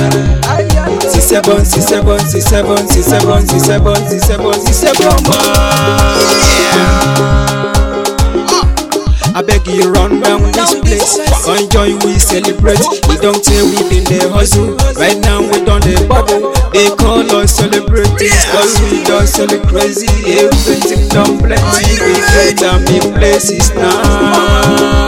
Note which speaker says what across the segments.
Speaker 1: I beg you run down this place. Enjoy, we celebrate. We don't say we been the hustle. Right now we done the bubble. They call us celebrities, cause we done celebrate crazy. Everything done plenty. We get them in places now.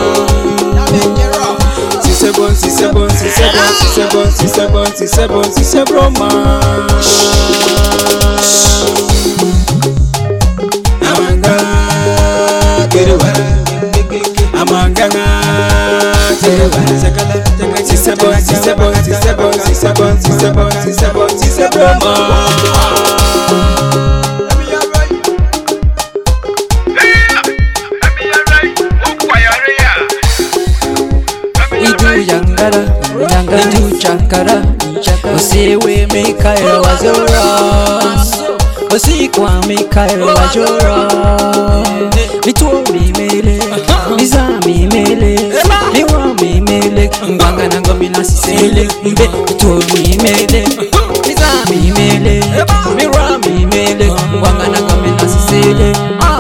Speaker 2: Chakara, Osiwe Mikael Wazora, Osikwa Mikael Wazora, Mitwami Mele, Mizami Mele, Miwami Mele, Ngwanga Ngomina Sisele, Mitwami Mele, Mizami Mele, Miwami Mele, Ngwanga Ngomina Sisele.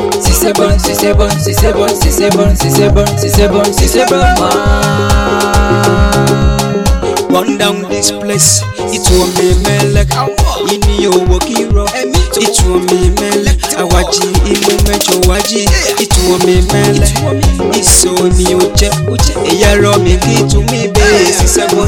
Speaker 2: Run down this place, it won't be melek. In your wakiro, it won't be melek. Awaji, imumecho waji, it won't be melek. It's so me uche, yaro make it to me base.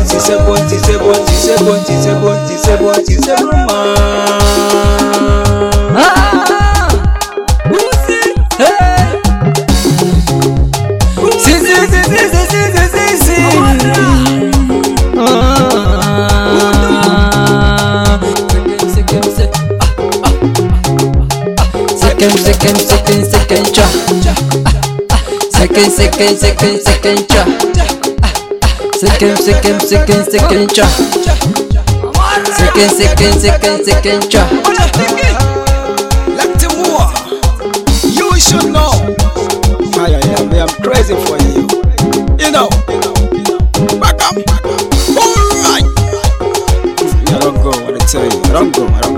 Speaker 2: Second cha. Second cha. Second cha. Second cha.
Speaker 1: You should know. I'm crazy for you. You know. Back up. Alright. I don't go. I tell you. I don't go.